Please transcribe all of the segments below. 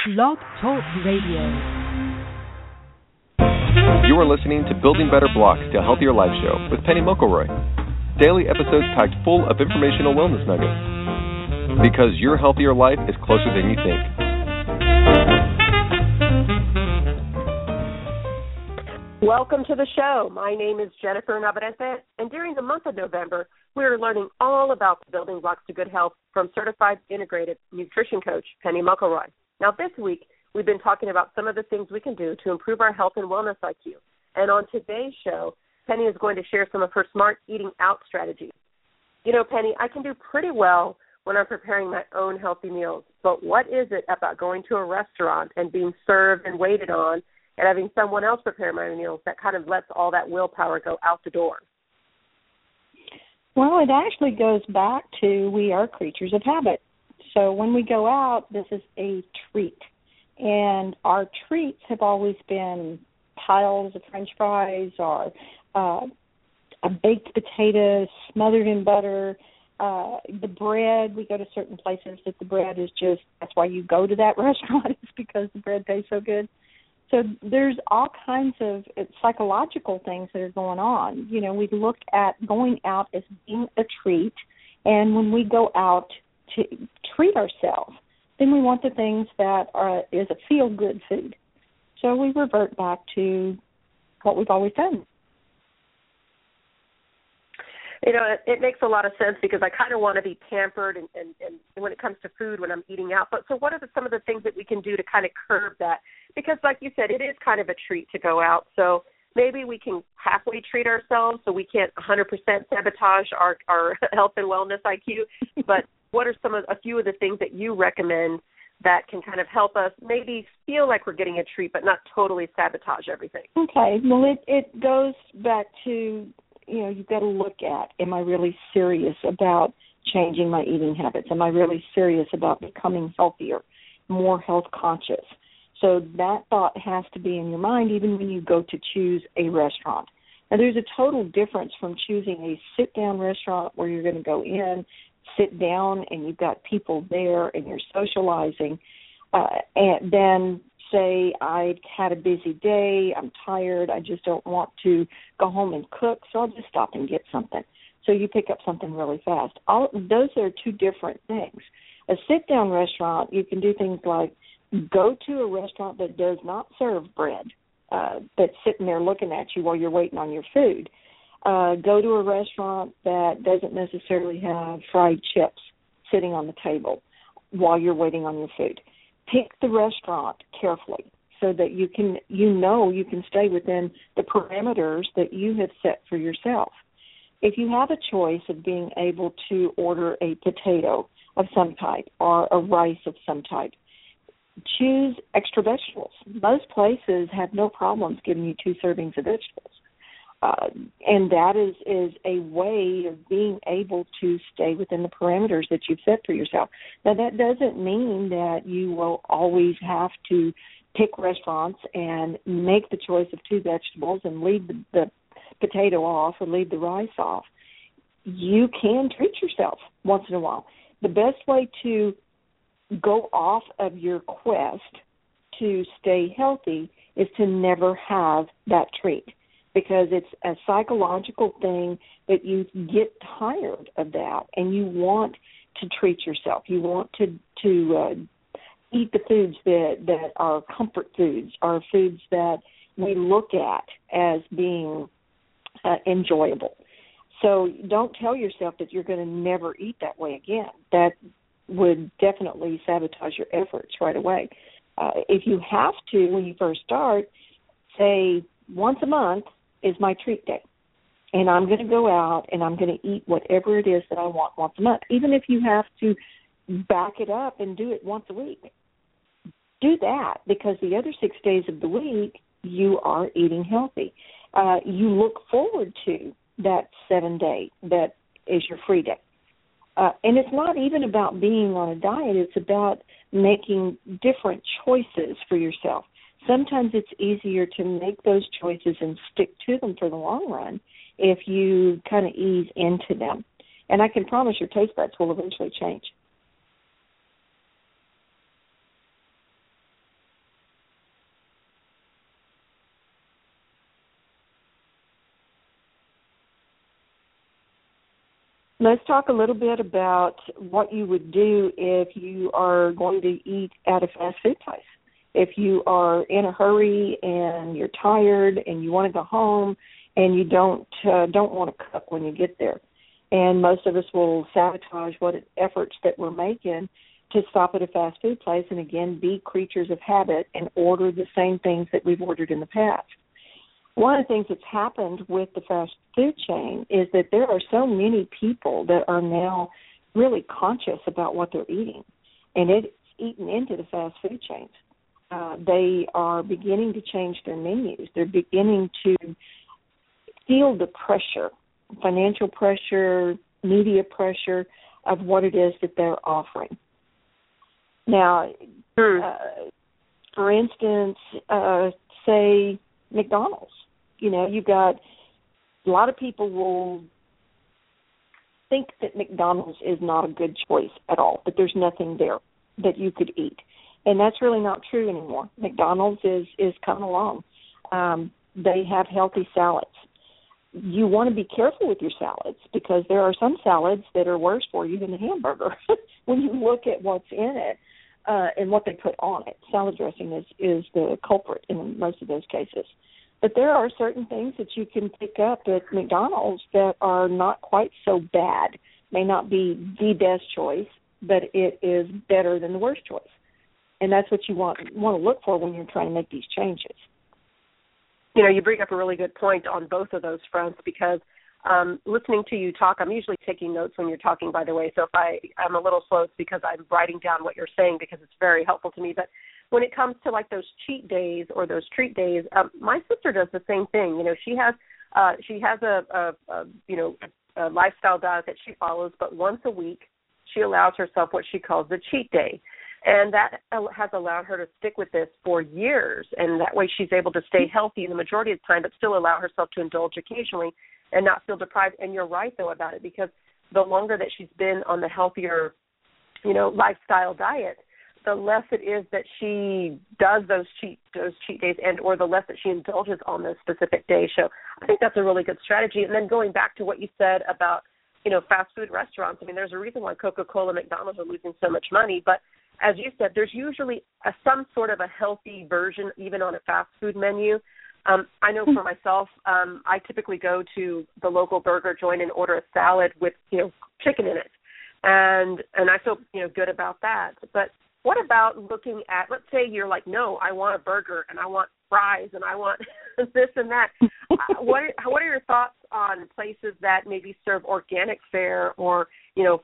Blog Talk Radio. You are listening to Building Better Blocks to a Healthier Life show with Penny McElroy. Daily episodes packed full of informational wellness nuggets. Because your healthier life is closer than you think. Welcome to the show. My name is Jennifer Navarrete, and during the month of November, we are learning all about the building blocks to good health from certified integrated nutrition coach Penny McElroy. Now, this week, we've been talking about some of the things we can do to improve our health and wellness IQ. And on today's show, Penny is going to share some of her smart eating out strategies. You know, Penny, I can do pretty well when I'm preparing my own healthy meals, but what is it about going to a restaurant and being served and waited on and having someone else prepare my meals that kind of lets all that willpower go out the door? Well, it actually goes back to we are creatures of habit. So when we go out, this is a treat. And our treats have always been piles of French fries or a baked potato smothered in butter. The bread, we go to certain places that the bread is just, that's why you go to that restaurant, is because the bread tastes so good. So there's all kinds of psychological things that are going on. You know, we look at going out as being a treat, and when we go out to treat ourselves, then we want the things that is a feel-good food. So we revert back to what we've always done. You know, it makes a lot of sense because I kind of want to be pampered and when it comes to food when I'm eating out. But so what are some of the things that we can do to kind of curb that? Because like you said, it is kind of a treat to go out. So maybe we can halfway treat ourselves so we can't 100% sabotage our health and wellness IQ. But what are a few of the things that you recommend that can kind of help us maybe feel like we're getting a treat but not totally sabotage everything? Okay. Well, it goes back to, you know, you've got to look at, am I really serious about changing my eating habits? Am I really serious about becoming healthier, more health conscious? So that thought has to be in your mind even when you go to choose a restaurant. Now, there's a total difference from choosing a sit-down restaurant where you're going to go in, sit down, and you've got people there and you're socializing, and then say, I had a busy day, I'm tired, I just don't want to go home and cook, so I'll just stop and get something. So you pick up something really fast. Those are two different things. A sit-down restaurant, you can do things like go to a restaurant that does not serve bread, that's sitting there looking at you while you're waiting on your food. Go to a restaurant that doesn't necessarily have fried chips sitting on the table while you're waiting on your food. Pick the restaurant carefully so that you can stay within the parameters that you have set for yourself. If you have a choice of being able to order a potato of some type or a rice of some type, choose extra vegetables. Most places have no problems giving you 2 servings of vegetables. And that is a way of being able to stay within the parameters that you've set for yourself. Now, that doesn't mean that you will always have to pick restaurants and make the choice of 2 vegetables and leave the potato off or leave the rice off. You can treat yourself once in a while. The best way to go off of your quest to stay healthy is to never have that treat, because it's a psychological thing that you get tired of that and you want to treat yourself. You want to eat the foods that are comfort foods, or foods that we look at as being enjoyable. So don't tell yourself that you're going to never eat that way again. That would definitely sabotage your efforts right away. If you have to, when you first start, say once a month is my treat day, and I'm going to go out and I'm going to eat whatever it is that I want once a month. Even if you have to back it up and do it once a week, do that, because the other 6 days of the week you are eating healthy. You look forward to that 7-day that is your free day. And it's not even about being on a diet. It's about making different choices for yourself. Sometimes it's easier to make those choices and stick to them for the long run if you kind of ease into them. And I can promise your taste buds will eventually change. Let's talk a little bit about what you would do if you are going to eat at a fast food place. If you are in a hurry and you're tired and you want to go home and you don't want to cook when you get there, and most of us will sabotage what efforts that we're making to stop at a fast food place and, again, be creatures of habit and order the same things that we've ordered in the past. One of the things that's happened with the fast food chain is that there are so many people that are now really conscious about what they're eating, and it's eaten into the fast food chains. They are beginning to change their menus. They're beginning to feel the pressure, financial pressure, media pressure of what it is that they're offering. Now, for instance, say McDonald's. You know, you've got a lot of people will think that McDonald's is not a good choice at all, that there's nothing there that you could eat. And that's really not true anymore. McDonald's is coming along. They have healthy salads. You want to be careful with your salads because there are some salads that are worse for you than the hamburger when you look at what's in it and what they put on it. Salad dressing is the culprit in most of those cases. But there are certain things that you can pick up at McDonald's that are not quite so bad. May not be the best choice, but it is better than the worst choice. And that's what you want to look for when you're trying to make these changes. You know, you bring up a really good point on both of those fronts because listening to you talk, I'm usually taking notes when you're talking, by the way. So if I'm a little slow, it's because I'm writing down what you're saying because it's very helpful to me. But when it comes to like those cheat days or those treat days, my sister does the same thing. You know, she has a lifestyle diet that she follows, but once a week she allows herself what she calls the cheat day. And that has allowed her to stick with this for years. And that way she's able to stay healthy the majority of the time, but still allow herself to indulge occasionally and not feel deprived. And you're right, though, about it, because the longer that she's been on the healthier, you know, lifestyle diet, the less it is that she does those cheat days and or the less that she indulges on those specific days. So I think that's a really good strategy. And then going back to what you said about, you know, fast food restaurants, I mean, there's a reason why Coca-Cola and McDonald's are losing so much money. But as you said, there's usually some sort of a healthy version even on a fast food menu. I know for myself, I typically go to the local burger joint and order a salad with, you know, chicken in it. And I feel, you know, good about that. But what about looking at, let's say you're like, no, I want a burger and I want fries and I want this and that. What are your thoughts on places that maybe serve organic fare or, you know,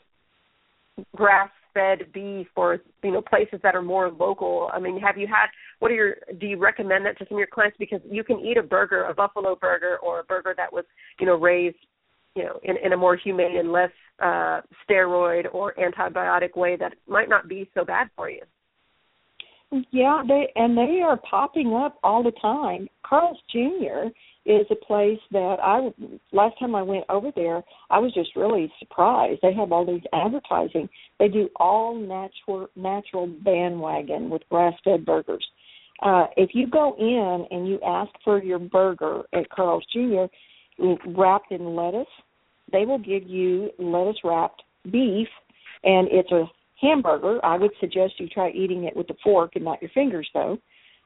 grass-fed beef or, you know, places that are more local? I mean, do you recommend that to some of your clients? Because you can eat a burger, a buffalo burger or a burger that was, you know, raised, you know, in a more humane and less steroid or antibiotic way that might not be so bad for you. Yeah, they are popping up all the time. Carl's Jr. is a place that last time I went over there, I was just really surprised. They have all these advertising. They do all natural bandwagon with grass-fed burgers. If you go in and you ask for your burger at Carl's Jr. wrapped in lettuce, they will give you lettuce-wrapped beef, and it's a hamburger. I would suggest you try eating it with a fork and not your fingers, though.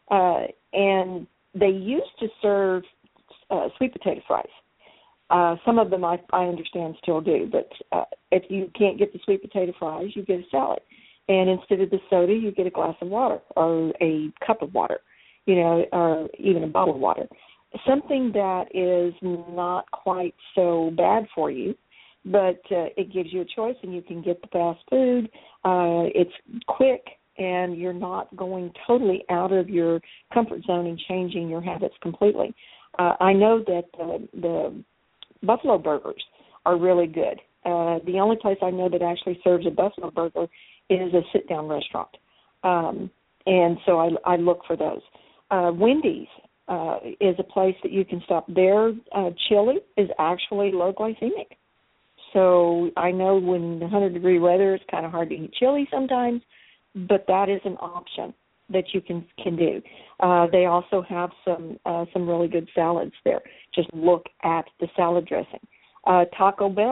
And they used to serve sweet potato fries. Some of them I understand still do, but if you can't get the sweet potato fries, you get a salad. And instead of the soda, you get a glass of water or a cup of water, you know, or even a bottle of water. Something that is not quite so bad for you, but it gives you a choice, and you can get the fast food. It's quick, and you're not going totally out of your comfort zone and changing your habits completely. I know that the buffalo burgers are really good. The only place I know that actually serves a buffalo burger is a sit-down restaurant, and so I look for those. Wendy's is a place that you can stop. Their chili is actually low glycemic. So I know when 100-degree weather, it's kind of hard to eat chili sometimes, but that is an option that you can do. They also have some really good salads there. Just look at the salad dressing. Taco Bell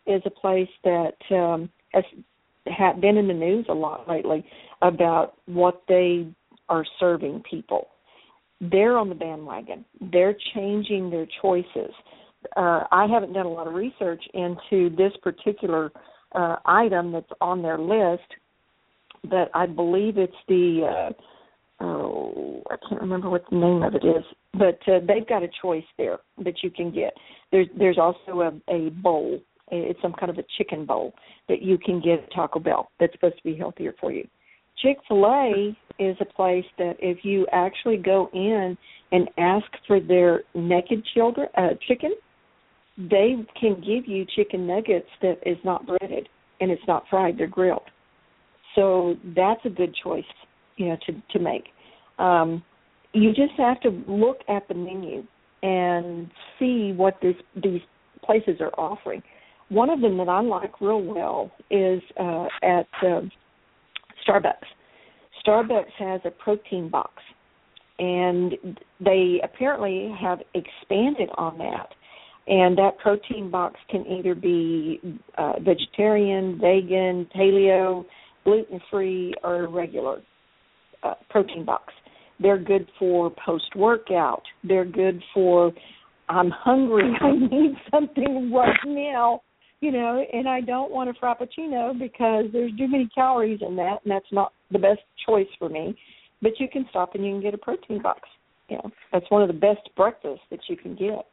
is a place that has been in the news a lot lately about what they are serving people. They're on the bandwagon. They're changing their choices. I haven't done a lot of research into this particular item that's on their list, but I believe it's the, I can't remember what the name of it is, but they've got a choice there that you can get. There's also a bowl. It's some kind of a chicken bowl that you can get at Taco Bell that's supposed to be healthier for you. Chick-fil-A is a place that if you actually go in and ask for their naked chicken, they can give you chicken nuggets that is not breaded and it's not fried, they're grilled. So that's a good choice, to make. You just have to look at the menu and see what these places are offering. One of them that I like real well is at Starbucks. Starbucks has a protein box, and they apparently have expanded on that. And that protein box can either be vegetarian, vegan, paleo, gluten-free, or regular protein box. They're good for post-workout. They're good for, I'm hungry, I need something right now, and I don't want a Frappuccino because there's too many calories in that, and that's not the best choice for me. But you can stop and you can get a protein box. That's one of the best breakfasts that you can get.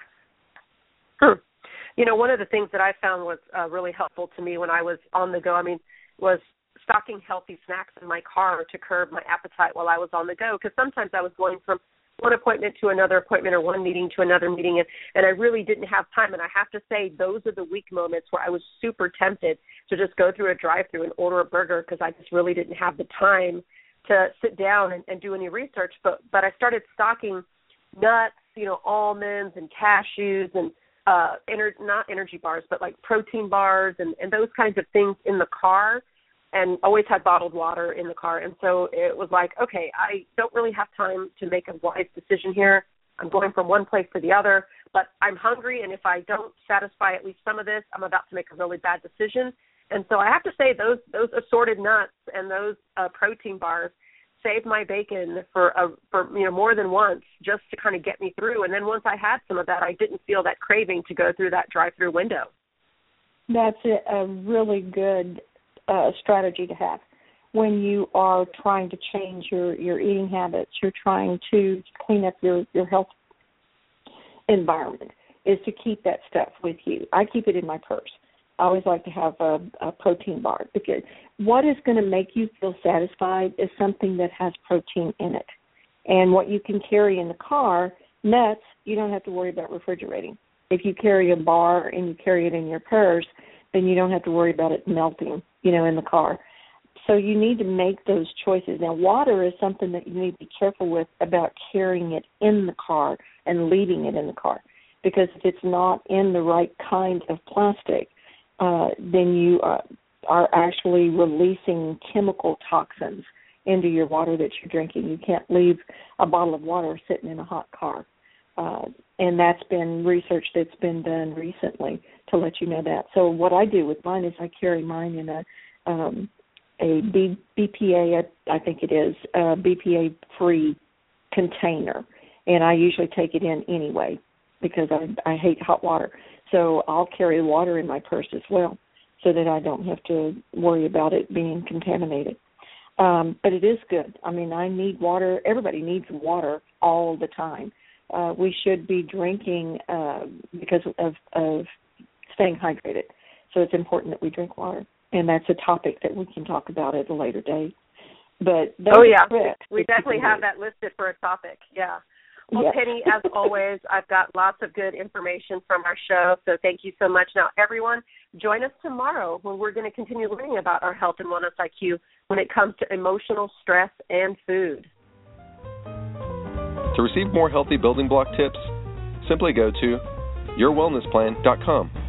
One of the things that I found was really helpful to me when I was on the go, was stocking healthy snacks in my car to curb my appetite while I was on the go, because sometimes I was going from one appointment to another appointment or one meeting to another meeting, and I really didn't have time. And I have to say, those are the weak moments where I was super tempted to just go through a drive-thru and order a burger because I just really didn't have the time to sit down and do any research. But I started stocking nuts, almonds and cashews and not energy bars, but like protein bars and those kinds of things in the car, and always had bottled water in the car. And so it was like, okay, I don't really have time to make a wise decision here. I'm going from one place to the other, but I'm hungry, and if I don't satisfy at least some of this, I'm about to make a really bad decision. And so I have to say those assorted nuts and those protein bars saved my bacon for more than once, just to kind of get me through. And then once I had some of that, I didn't feel that craving to go through that drive-through window. That's a really good strategy to have when you are trying to change your eating habits. You're trying to clean up your health environment, is to keep that stuff with you. I keep it in my purse. I always like to have a protein bar, because what is going to make you feel satisfied is something that has protein in it. And what you can carry in the car, nuts, you don't have to worry about refrigerating. If you carry a bar and you carry it in your purse, then you don't have to worry about it melting, in the car. So you need to make those choices. Now, water is something that you need to be careful with about carrying it in the car and leaving it in the car, because if it's not in the right kind of plastic, then you are actually releasing chemical toxins into your water that you're drinking. You can't leave a bottle of water sitting in a hot car. And that's been research that's been done recently to let you know that. So what I do with mine is I carry mine in a BPA, I think it is, BPA-free container. And I usually take it in anyway because I hate hot water. So I'll carry the water in my purse as well so that I don't have to worry about it being contaminated. But it is good. I need water. Everybody needs water all the time. We should be drinking because of staying hydrated. So it's important that we drink water. And that's a topic that we can talk about at a later date. But we definitely have that listed for a topic. Yeah. Well, yes. Penny, as always, I've got lots of good information from our show, so thank you so much. Now, everyone, join us tomorrow when we're going to continue learning about our health and wellness IQ when it comes to emotional stress and food. To receive more healthy building block tips, simply go to yourwellnessplan.com.